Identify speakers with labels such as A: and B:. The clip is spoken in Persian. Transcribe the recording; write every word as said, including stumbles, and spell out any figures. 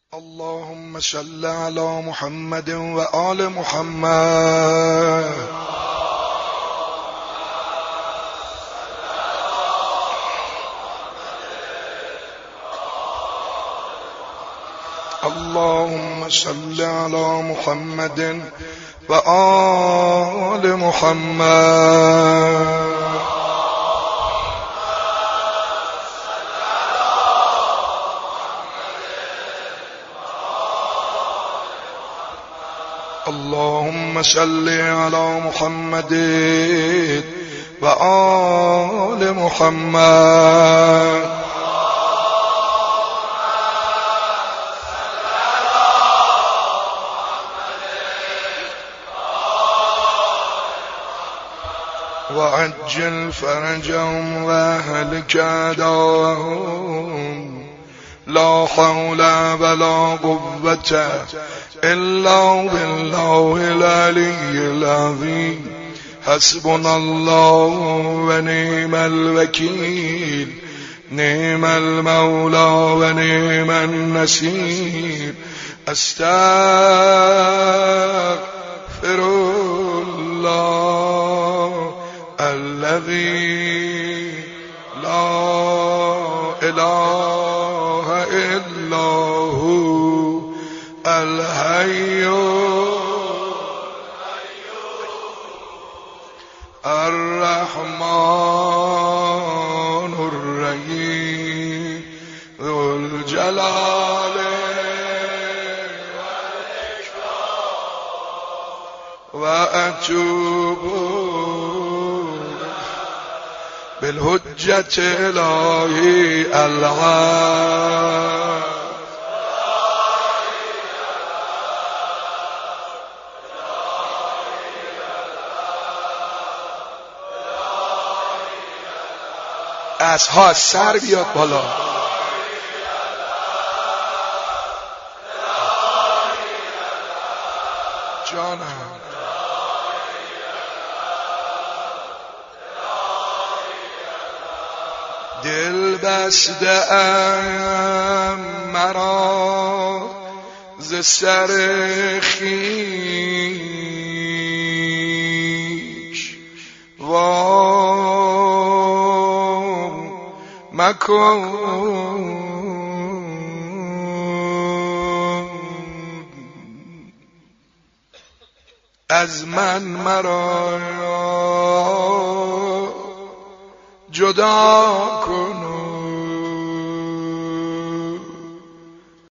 A: اللهم صل على محمد وآل محمد. اللهم صل على محمد وآل محمد. اللهم صل على محمد وآل محمد. وعجل فرجهم واهلك أعداءهم. لا حول ولا قوة إلا بالله العلي العظيم. حسبنا الله ونعم الوكيل. نعم المولى ونعم النصير. أستغفر الله الذي لا إله إلا هو الحي الرحمن الرحيم ذو الجلال والإكرام. وأتوب بالحجة إلهي العام. اسها سر بیاد بالا. جانم دل بسته ام مرا ز سر خویش. مکن از من مرا جدا کن.